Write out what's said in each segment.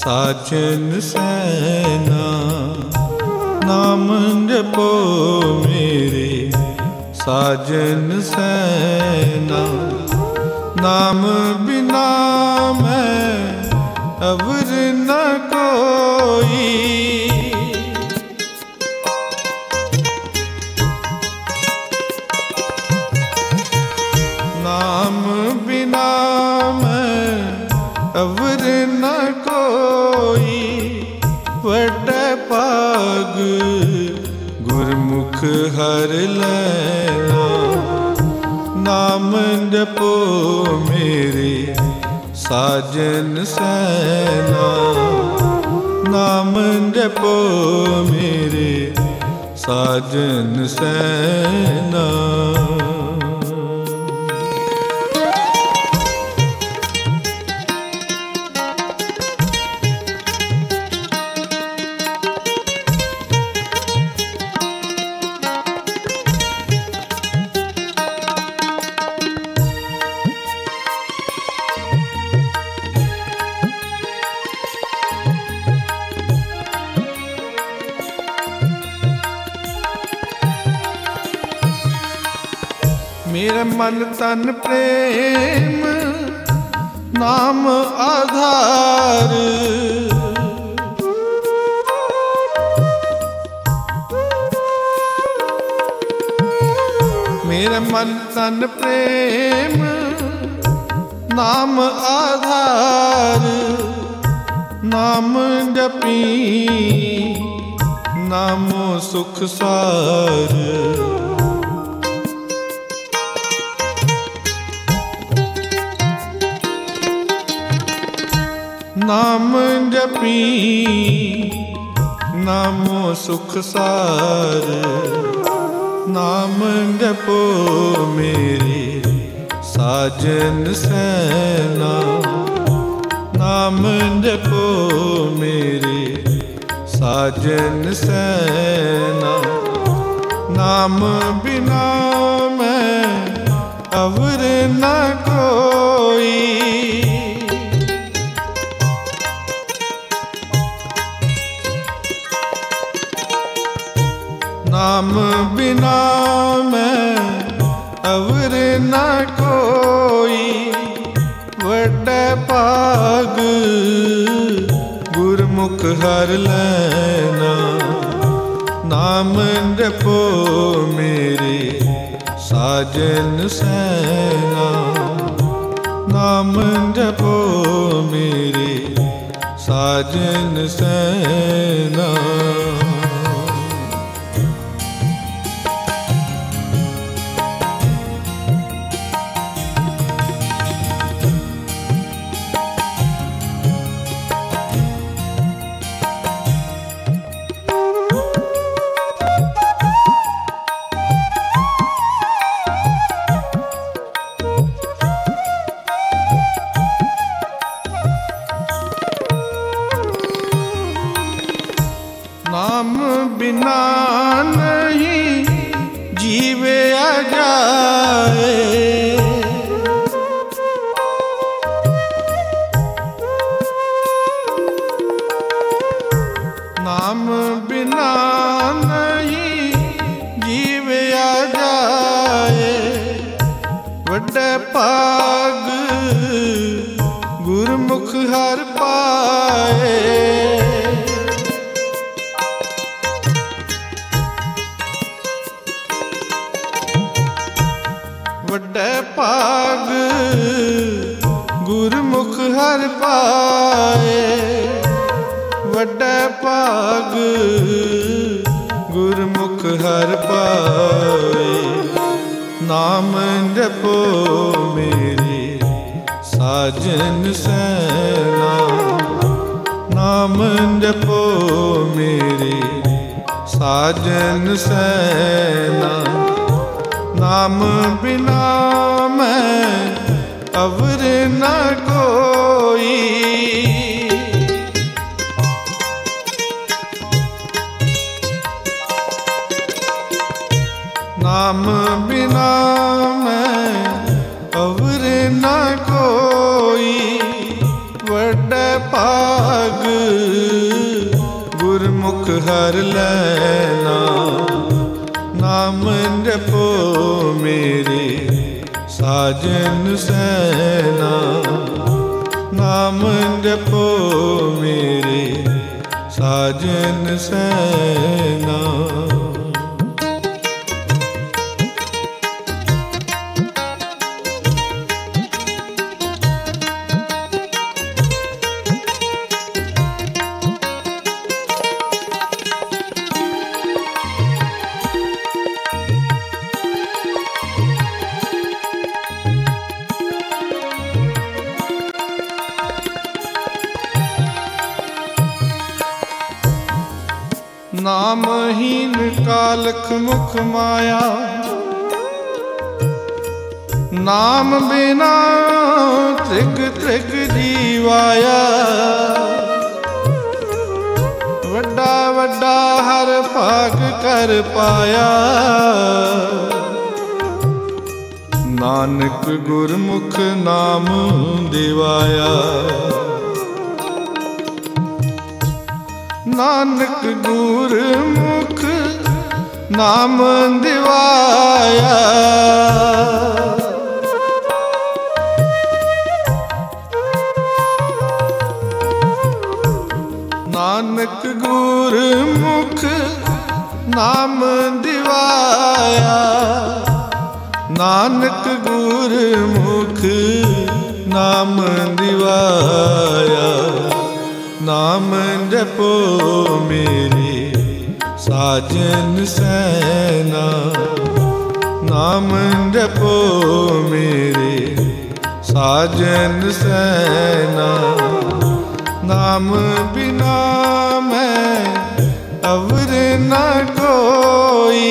साजन सैना नाम जपो मेरे साजन सैना। नाम बिना मैं अवर न कोई। नाम बिना मैं अवर न कोई। वड्डे पाग गुरमुख हर लैना। नाम जपो मेरे साजन सैना। नाम जपो मेरे साजन सैना। मेरे मन तन प्रेम नाम आधार। मेरे मन तन प्रेम नाम आधार। नाम जपी नामो सुख सार। नाम जपी नामो सुख सार। नाम जपो मेरे साजन सैना। नाम जपो मेरे साजन सैना। नाम बिना मैं अवर न कोई। नाम बिना मैं अवर न कोई। वड्डे पाग गुरमुख हर लैना। नाम जपो मेरे साजन सैना। नाम जपो मेरे साजन सैना। नाम बिना नहीं जीवे जाए। नाम बिना नहीं जीवे जाए। वड्डे पाग गुरमुख हर पाए। वड्डे पाग गुरमुख हर पाए। वड्डे पाग गुरमुख हर पाए। नाम जपो मेरे साजन सैना। नाम जपो मेरे साजन सैना। नाम बिना मैं अवर न कोई। नाम बिना मैं अवर न कोई। वड्डे ਵੱਡਾ ਭਾਗ ਗੁਰਮੁਖ ਹਰ ਲੈਣਾ। ਨਾਮ ਜਪੋ ਮੇਰੇ ਸਾਜਨ ਸੈਨਾ। ਨਾਮ ਜਪੋ ਮੇਰੇ ਸਾਜਨ ਸੈਨਾ। ਨਾਮਹੀਨ ਕਾਲਖ ਮੁਖ ਮਾਇਆ। ਨਾਮ ਬਿਨਾ ਤ੍ਰਿਗ ਤ੍ਰਿਗ ਜੀਵਾਇਆ। ਵੱਡਾ ਵੱਡਾ ਹਰ ਭਾਗ ਕਰ ਪਾਇਆ। ਨਾਨਕ ਗੁਰਮੁਖ ਨਾਮ ਦਿਵਾਇਆ। ਨਾਨਕ ਗੁਰਮੁਖ ਨਾਮ ਦਿਵਾਇਆ। ਨਾਨਕ ਗੁਰਮੁਖ ਨਾਮ ਦਿਵਾਇਆ। ਨਾਨਕ ਗੁਰਮੁਖ ਨਾਮ ਦਿਵਾਇਆ। ਨਾਮ ਜਪੋ ਮੇਰੇ ਸਾਜਨ ਸੈਨਾ। ਨਾਮ ਜਪੋ ਮੇਰੇ ਸਾਜਨ ਸੈਨਾ। ਨਾਮ ਬਿਨਾ ਮੈਂ ਅਵਰ ਨਾ ਕੋਈ।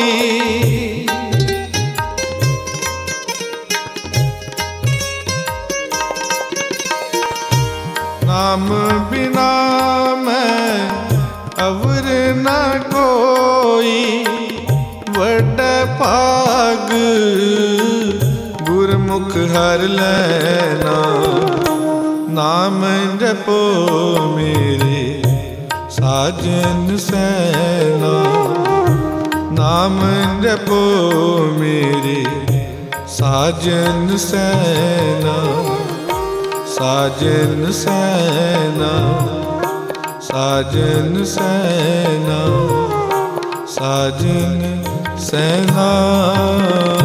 ਨਾਮ ਬਿਨਾ ਮੈਂ ਅਵਰ ਨਾ ਕੋਈ। ਵੱਡਾ ਭਾਗ ਗੁਰਮੁਖ ਹਰ ਲੈਣਾ। ਨਾਮ ਜਪੋ ਮੇਰੇ ਸਾਜਨ ਸੈਨਾ। ਨਾਮ ਜਪੋ ਮੇਰੇ ਸਾਜਨ ਸੈਨਾ। ਸਾਜਨ ਸੈਨਾ। ਸਾਜਨ ਸੈਨਾ। ਸਾਜਨ ਸੈਨਾ।